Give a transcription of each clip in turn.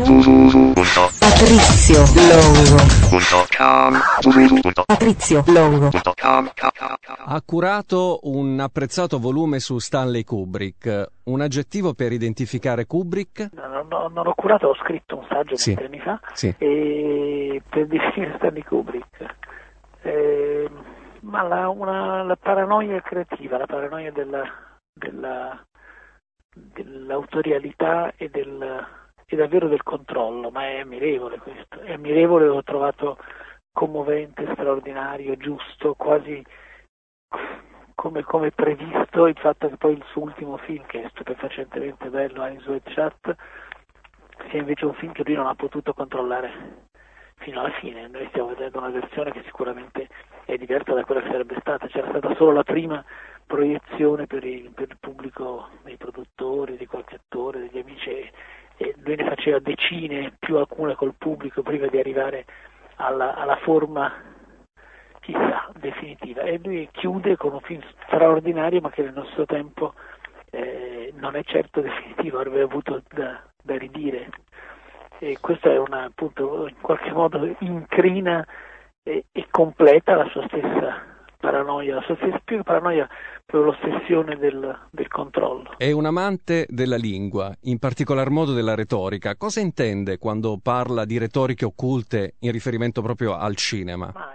Patrizio Longo. Ha curato un apprezzato volume su Stanley Kubrick. Un aggettivo per identificare Kubrick? Non ho curato, ho scritto un saggio molti anni fa e per definire Stanley Kubrick. Ma la paranoia creativa, la paranoia dell'autorialità e davvero del controllo, ma è ammirevole questo, è ammirevole, l'ho trovato commovente, straordinario, giusto, quasi come previsto il fatto che poi il suo ultimo film, che è stupefacentemente bello, Eyes Wide Shut, sia invece un film che lui non ha potuto controllare fino alla fine. Noi stiamo vedendo una versione che sicuramente è diversa da quella che sarebbe stata, c'era stata solo la prima proiezione per il pubblico dei produttori, di qualche attore, degli amici, e lui ne faceva decine, più alcune col pubblico, prima di arrivare alla forma, chissà, definitiva. E lui chiude con un film straordinario, ma che nel nostro tempo non è certo definitivo, avrebbe avuto da ridire. E questo è appunto, in qualche modo incrina e completa la sua stessa paranoia, più che paranoia, proprio l'ossessione del controllo. È un amante della lingua, in particolar modo della retorica. Cosa intende quando parla di retoriche occulte in riferimento proprio al cinema? Ma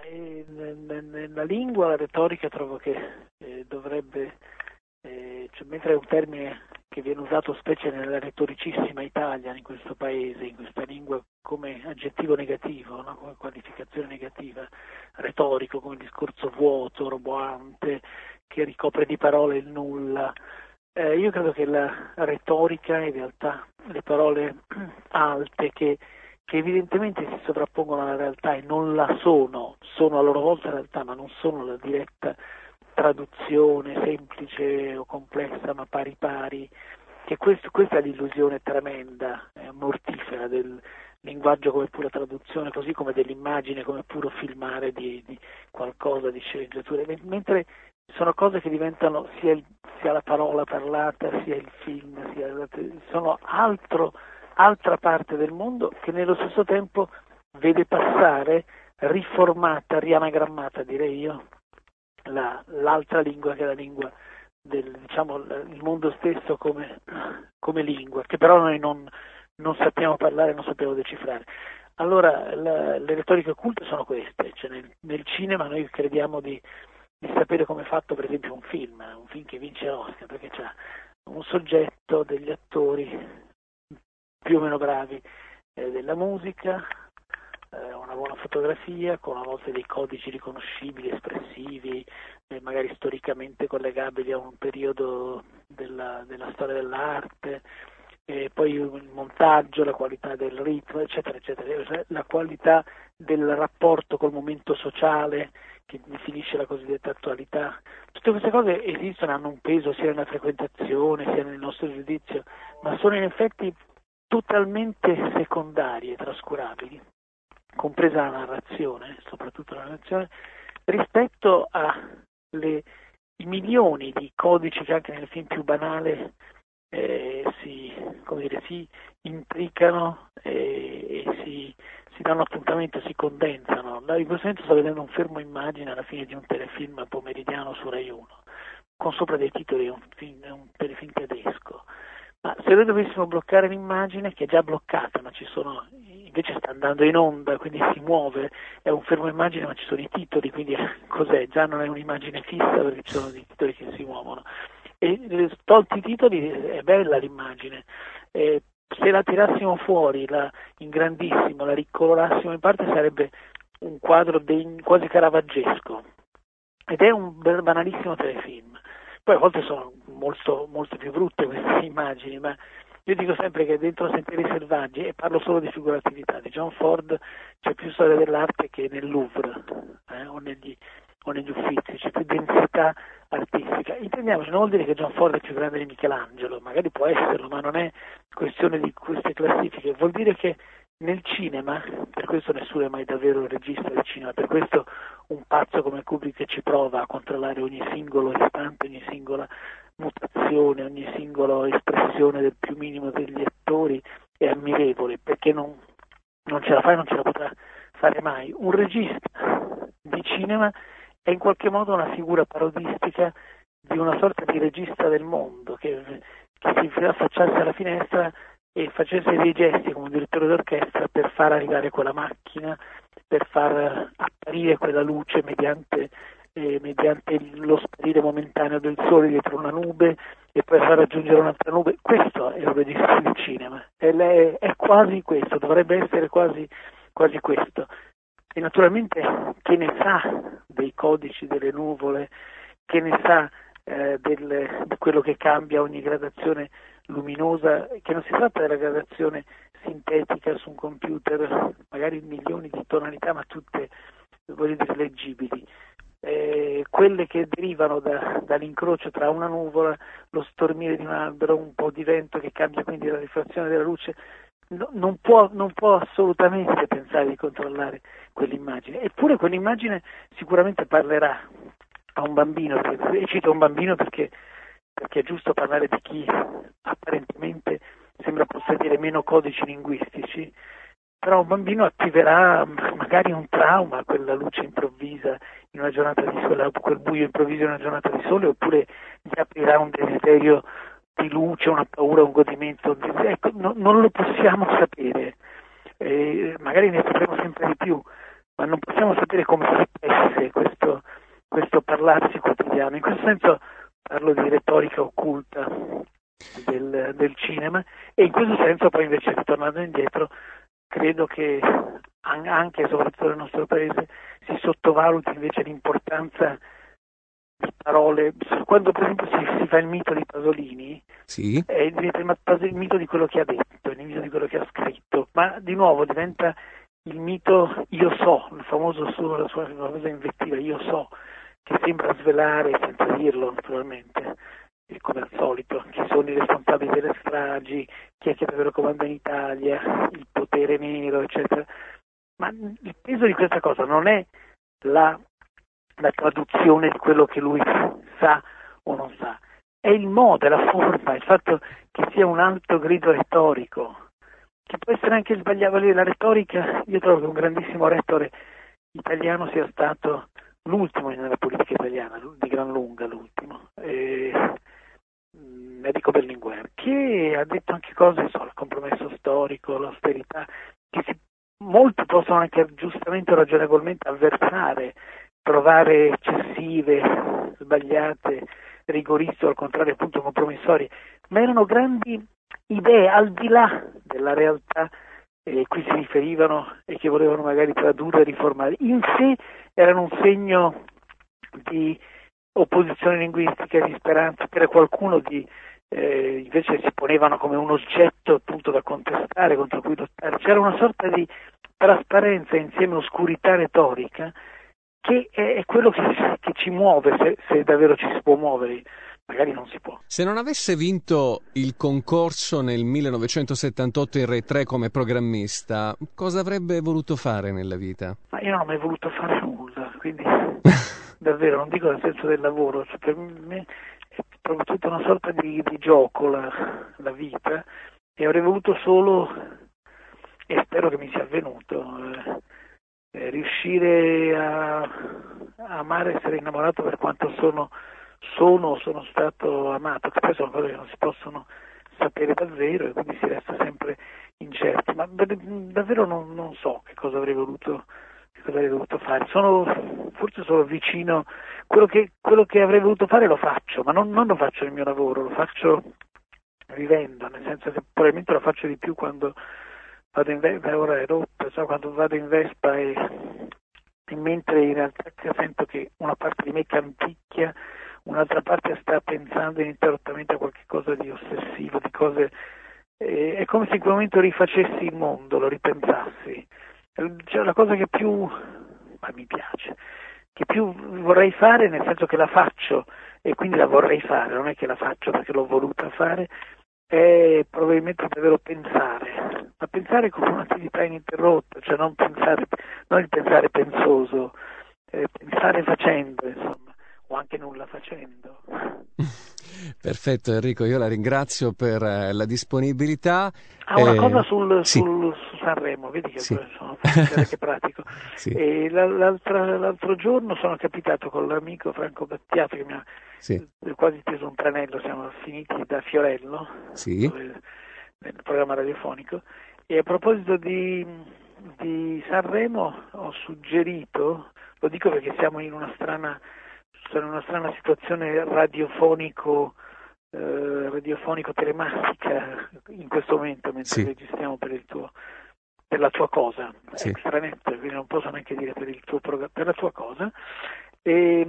nella lingua, la retorica trovo che dovrebbe, mentre è un termine che viene usato specie nella retoricissima Italia, in questo paese, in questa lingua, come aggettivo negativo, no? Come qualificazione negativa, retorico, come discorso vuoto, roboante, che ricopre di parole il nulla. Io credo che la retorica, in realtà, le parole alte che evidentemente si sovrappongono alla realtà e non la sono a loro volta realtà, ma non sono la diretta traduzione semplice o complessa, ma pari pari, che questa è l'illusione tremenda, mortifera del linguaggio come pura traduzione, così come dell'immagine come puro filmare di qualcosa, di sceneggiature, mentre sono cose che diventano sia la parola parlata, sia il film, sono altra parte del mondo che nello stesso tempo vede passare riformata, rianagrammata, direi io, l'altra lingua, che è la lingua il mondo stesso come lingua, che però noi non sappiamo parlare, non sappiamo decifrare. Allora le retoriche occulte sono queste, cioè nel cinema noi crediamo di sapere come è fatto per esempio un film che vince l'Oscar, perché c'ha un soggetto, degli attori più o meno bravi, della musica, una buona fotografia, con a volte dei codici riconoscibili, espressivi, magari storicamente collegabili a un periodo della storia dell'arte, poi il montaggio, la qualità del ritmo, eccetera, eccetera, cioè la qualità del rapporto col momento sociale che definisce la cosiddetta attualità. Tutte queste cose esistono, hanno un peso sia nella frequentazione sia nel nostro giudizio, ma sono in effetti totalmente secondarie, trascurabili, compresa la narrazione, soprattutto la narrazione, rispetto ai milioni di codici che anche nel film più banale si intricano e si danno appuntamento, si condensano. In questo momento sto vedendo un fermo immagine alla fine di un telefilm pomeridiano su Rai 1, con sopra dei titoli, è un telefilm tedesco. Ma se noi dovessimo bloccare l'immagine, che è già bloccata, ma invece sta andando in onda, quindi si muove, è un fermo immagine, ma ci sono i titoli, quindi cos'è? Già non è un'immagine fissa perché ci sono dei titoli che si muovono. E tolti i titoli è bella l'immagine. Se la tirassimo fuori, in grandissimo, la ricolораssimo in parte, sarebbe un quadro quasi caravaggesco. Ed è un banalissimo telefilm. Poi a volte sono molto, molto più brutte queste immagini, ma io dico sempre che dentro Sentieri Selvaggi, e parlo solo di figuratività, di John Ford, c'è più storia dell'arte che nel Louvre o negli Uffizi, c'è più densità artistica. Intendiamoci, non vuol dire che John Ford è più grande di Michelangelo, magari può esserlo, ma non è questione di queste classifiche, vuol dire che nel cinema, per questo nessuno è mai davvero un regista del cinema, per questo un pazzo come Kubrick ci prova a controllare ogni singolo istante, ogni singola mutazione, ogni singola espressione del più minimo degli attori è ammirevole, perché non ce la fa e non ce la potrà fare mai. Un regista di cinema è in qualche modo una figura parodistica di una sorta di regista del mondo che si affacciasse alla finestra e facesse dei gesti come un direttore d'orchestra per far arrivare quella macchina, per far apparire quella luce mediante lo sparire momentaneo del sole dietro una nube e poi far raggiungere un'altra nube. Questo è un regista del cinema, è quasi questo, dovrebbe essere quasi questo. E naturalmente che ne sa dei codici delle nuvole, che ne sa di quello che cambia ogni gradazione luminosa, che non si tratta della gradazione sintetica su un computer, magari milioni di tonalità, ma tutte, voglio dire, leggibili. Quelle che derivano dall'incrocio tra una nuvola, lo stormire di un albero, un po' di vento che cambia quindi la rifrazione della luce, non può assolutamente pensare di controllare quell'immagine. Eppure quell'immagine sicuramente parlerà a un bambino, e cito un bambino perché è giusto parlare di chi apparentemente sembra possedere meno codici linguistici, però un bambino attiverà magari un trauma, quella luce improvvisa in una giornata di sole, quel buio improvviso in una giornata di sole, oppure gli aprirà un desiderio di luce, una paura, un godimento. Ecco, non lo possiamo sapere, magari ne sapremo sempre di più, ma non possiamo sapere come si tesse questo parlarsi quotidiano. In questo senso parlo di retorica occulta del cinema, e in questo senso poi invece, ritornando indietro, credo che anche e soprattutto nel nostro paese si sottovaluti invece l'importanza di parole. Quando per esempio si fa il mito di Pasolini, sì, diventa il mito di quello che ha detto, il mito di quello che ha scritto, ma di nuovo diventa il mito io so, la sua famosa invettiva io so, che sembra svelare, senza dirlo naturalmente, come al solito, chi sono i responsabili delle stragi, chi è che davvero comanda in Italia, il potere nero, eccetera. Ma il peso di questa cosa non è la traduzione di quello che lui sa o non sa, è il modo, è la forma, il fatto che sia un alto grido retorico, che può essere anche sbagliato. La retorica, io trovo che un grandissimo rettore italiano sia stato l'ultimo nella politica italiana, di gran lunga l'ultimo, Enrico Berlinguer, che ha detto anche cose, il compromesso storico, l'austerità, che molti possono anche giustamente o ragionevolmente avversare, trovare eccessive, sbagliate, rigoriste o al contrario appunto compromissorie, ma erano grandi idee al di là della realtà cui si riferivano e che volevano magari tradurre e riformare. In sé erano un segno di opposizione linguistica, di speranza, per qualcuno invece si ponevano come un oggetto appunto da contestare, contro cui lottare. C'era una sorta di trasparenza insieme oscurità retorica che è quello che ci muove, se davvero ci si può muovere. Magari non si può. Se non avesse vinto il concorso nel 1978 in Rai 3 come programmista, cosa avrebbe voluto fare nella vita? Ma io non ho mai voluto fare nulla, quindi davvero non dico nel senso del lavoro, cioè per me è proprio tutta una sorta di gioco la vita, e avrei voluto solo, e spero che mi sia avvenuto, riuscire a amare, essere innamorato per quanto sono stato amato, che poi sono cose che non si possono sapere davvero e quindi si resta sempre incerti, ma davvero non so che cosa avrei voluto fare. Forse sono vicino, quello che avrei voluto fare lo faccio, ma non lo faccio nel mio lavoro, lo faccio vivendo, nel senso che probabilmente lo faccio di più quando vado in Vespa, ora è rotta, quando vado in Vespa e mentre in realtà sento che una parte di me canticchia, un'altra parte sta pensando ininterrottamente a qualche cosa di ossessivo, di cose, è come se in quel momento rifacessi il mondo, lo ripensassi. Cioè, la cosa che più mi piace, che più vorrei fare, nel senso che la faccio e quindi la vorrei fare, non è che la faccio perché l'ho voluta fare, è probabilmente davvero pensare, ma pensare come un'attività ininterrotta, cioè non il pensare pensoso, pensare facendo, insomma, o anche nulla facendo. Perfetto Enrico, io la ringrazio per la disponibilità. Una cosa Sì. su Sanremo, vedi che Sì. sono che pratico. Sì. E l'altro giorno sono capitato con l'amico Franco Battiato che mi ha Sì. quasi preso un tranello, siamo finiti da Fiorello, Sì. nel programma radiofonico, e a proposito di Sanremo ho suggerito, lo dico perché siamo in una strana situazione radiofonico-telematica in questo momento mentre registriamo per la tua cosa, extranet, quindi non posso neanche dire per il tuo per la tua cosa. E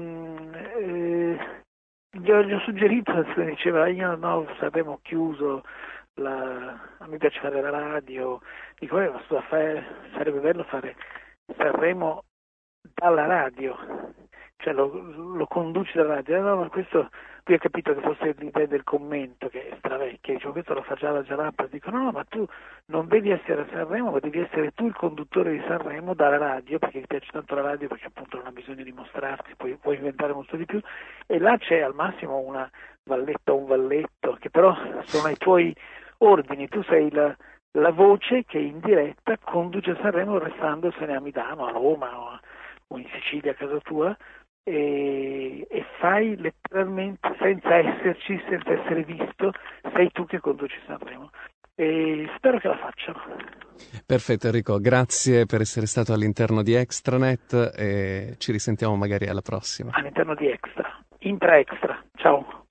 gli ho suggerito, diceva io no, Sanremo chiuso, a me piace fare la radio, dico ma sarebbe bello fare Sanremo dalla radio, cioè lo conduci dalla radio. No, ma questo qui ho capito che fosse l'idea del commento che è stravecchia, dicevo questo lo fa già la Gianappa, dico no, ma tu non devi essere a Sanremo, ma devi essere tu il conduttore di Sanremo dalla radio, perché ti piace tanto la radio, perché appunto non ha bisogno di mostrarsi, puoi inventare molto di più, e là c'è al massimo una valletta o un valletto che però sono ai tuoi ordini, tu sei la voce che in diretta conduce Sanremo restandosene a Milano, a Roma o in Sicilia a casa tua, e fai letteralmente senza esserci, senza essere visto, sei tu che conduci Sanremo, e spero che la facciano. Perfetto Enrico, grazie per essere stato all'interno di Extranet e ci risentiamo magari alla prossima. All'interno di Extra, Intra Extra, ciao.